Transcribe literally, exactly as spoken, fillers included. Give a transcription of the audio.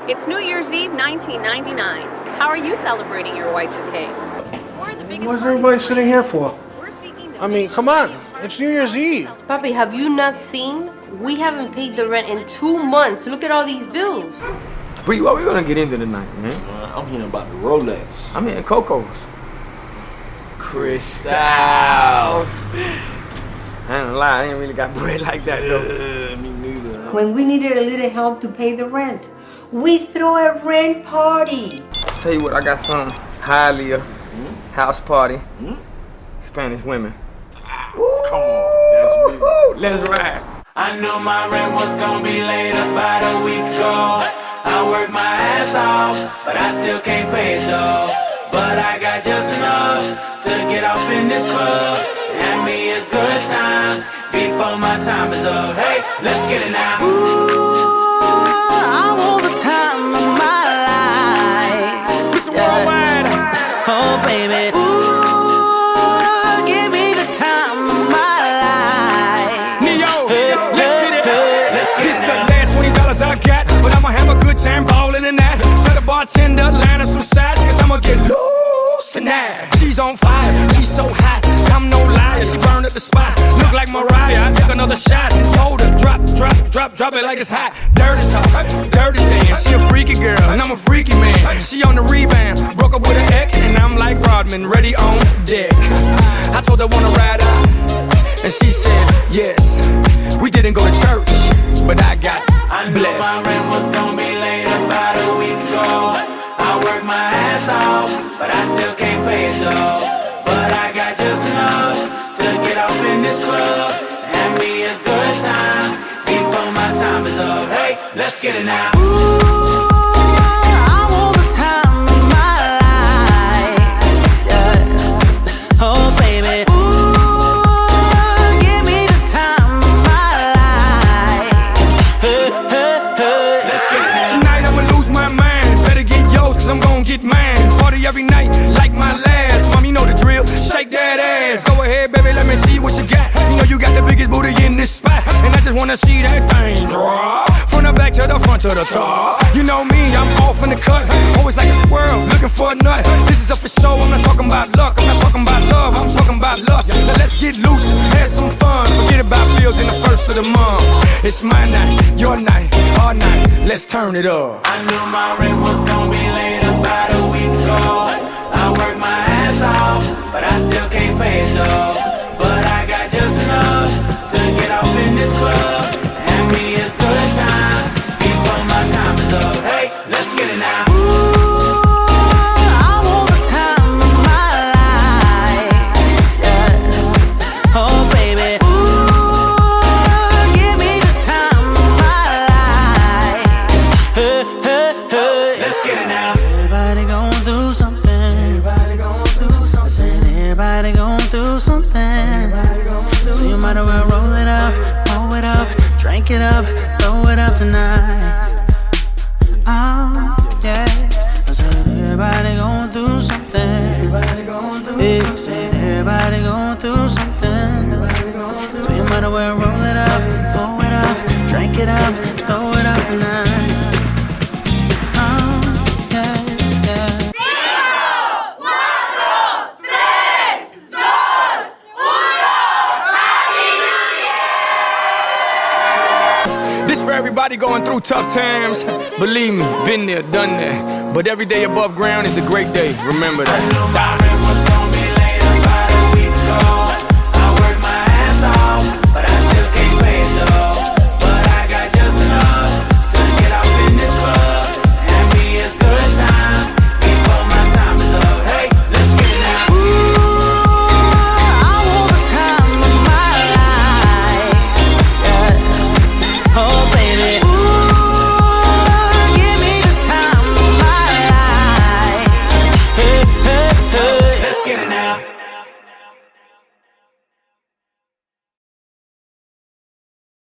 It's New Year's Eve nineteen ninety-nine. How are you celebrating your Y two K? We're the biggest What's everybody sitting here for? We're seeking the I mean, come on. It's New Year's Eve. Papi, have you not seen? We haven't paid the rent in two months. Look at all these bills. Bree, what we gonna get into tonight, man? Uh, I'm hearing about the Rolex. I'm hearing Coco's. Crystals. I ain't gonna lie, I ain't really got bread like that, though. Uh, me neither. Huh? When we needed a little help to pay the rent, we throw a rent party. Tell you what, I got some Hialeah Hmm? house party. Hmm? Spanish women. Come on, that's me. Let's ride. I knew my rent was gonna be late about a week ago. I worked my ass off, but I still can't pay it though. But I got just enough to get off in this club. Have me a good time before my time is up. Hey, let's get it now. Ooh, I want the time of my life. Mister Worldwide. Oh, baby. Ooh, give me the time of my life. Neo, let's get it. This is the last twenty dollars I got, but I'ma have a good time ballin' in that. Tell the bartender, line up some sides, cause I'ma get loose tonight. She's on fire, she's so hot, I'm no liar, she burned up the spot. Look like Mariah, I take another shot. Hold her, drop, drop, drop, drop it like it's hot. Dirty talk, dirty dance, she a freaky girl, and I'm a freaky man. She on the rebound, broke up with an ex, and I'm like Rodman, ready on deck. I told her wanna ride out, and she said yes. We didn't go to church, but I got I knew blessed. my rent was gonna be late about a week ago. I worked my ass off, but I still can't pay it though. But I got just enough to get off in this club. Have me a good time before my time is up. Hey, let's get it now. Ooh, I want the time of my life. Yeah. Oh, baby. Ooh, give me the time of my life. Hey, hey, hey. Let's get it now. Tonight I'ma lose my mind. Better get yours, cause I'm gon' get mine. Party every night, like my last. Mom, you know the drill. Shake that ass. Go ahead, baby, let me see what you got. You know you got the biggest booty in this spot, and I just wanna see that thing drop. From the back to the front to the top. You know me, I'm off in the cut. Always like a squirrel, looking for a nut. This is up for show, I'm not talking about luck. I'm not talking about love, I'm talking about lust. Now let's get loose, have some fun. Forget about bills in the first of the month. It's my night, your night, our night. Let's turn it up. I knew my rent was gonna be late about a week ago. I worked my ass off, but I still can't pay it though. But I got just enough to get off in this club. Have me a good time before my time is up. Hey, let's get it now. Ooh, I want the time of my life. Yeah. Oh, baby. Ooh, give me the time of my life. Hey, hey, hey. Let's get it now. Everybody gon' do something. Everybody gon' do something. I said everybody gon' do something. Everybody gon' do so you might as well roll it up, roll it up, drink it up, throw it up tonight. Oh, yeah. I said everybody gon' do something. Everybody gon' do yeah, something. Said everybody gon' do something. Everybody gon' do so you might as well roll it up, roll it up, drink it up, throw it up tonight. Everybody going through tough times. Believe me, been there, done that. But every day above ground is a great day. Remember that. I knew my rent was gonna be late about a week ago.